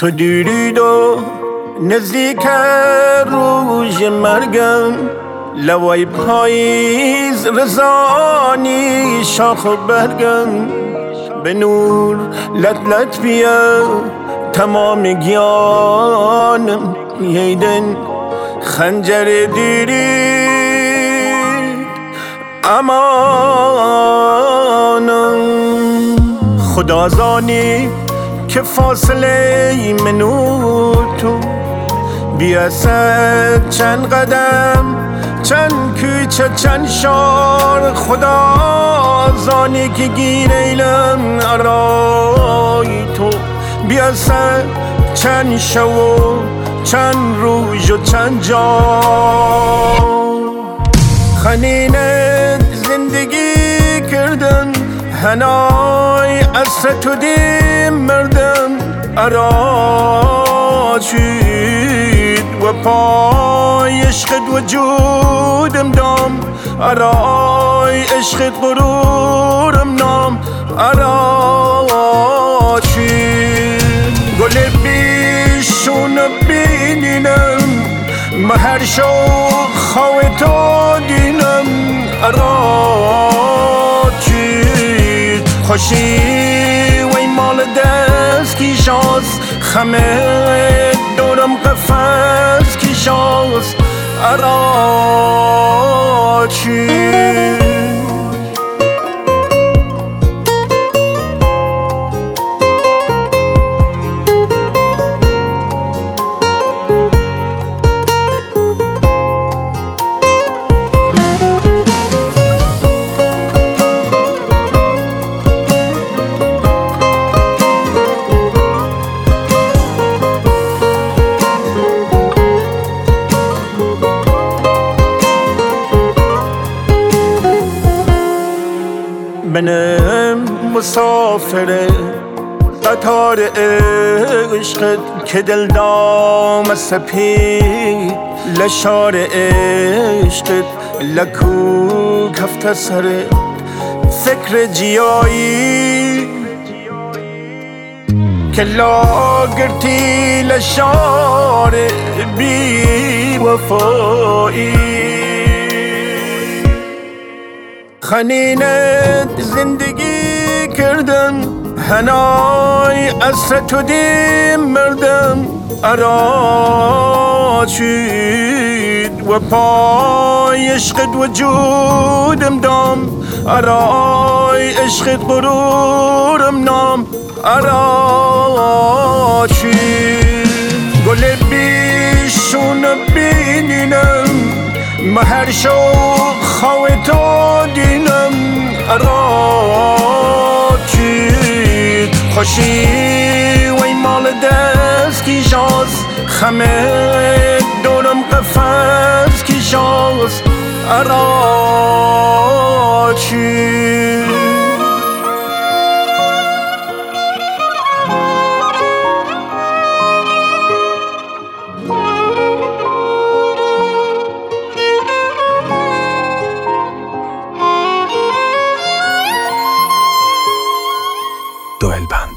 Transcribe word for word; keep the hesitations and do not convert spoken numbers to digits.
تو دیرید و نزدیک روز مرگم، لوای پاییز رزانی شاخ و برگم. به نور لط لط بیا تمام گیانم، ییدن خنجر دیرید امانم. خدا زانی که فاصله من و تو بیاسد چند قدم، چند کوچه چند شار. خدا زانی که گیر ایلم ارای تو بیاسد چند شو و چند روز و چند جا. خنینت زندگی کردم، هنای اصر تو دیم مردم. ارا چید و پای عشقت وجودم دام، ارای عشقت غرورم نام. ارا چید گل بیشون بینینم، مهر شو خواه تو دینم. ارا چید خوشی وی مال دست کی شاست، خمه دورم قفص کی شاست. ارا چید منم مسافر قطار عشقت که دل دام سپید. لشار عشقت لکو کفت سرت، فکر جیایی که لاگرتی لشار بی وفایی. خنینت زندگی کردم، هنای اصر تو دیم مردم. ارا چید و پای عشقت وجودم دام، ارای عشقت غرورم نام. ارا چید گل بیشون بینینم، مهر شو خواه تو دینم. ارا چید خوشی وی مال دست کی شاست، خمه دورم قفص کی شاست. ارا چید دو البند.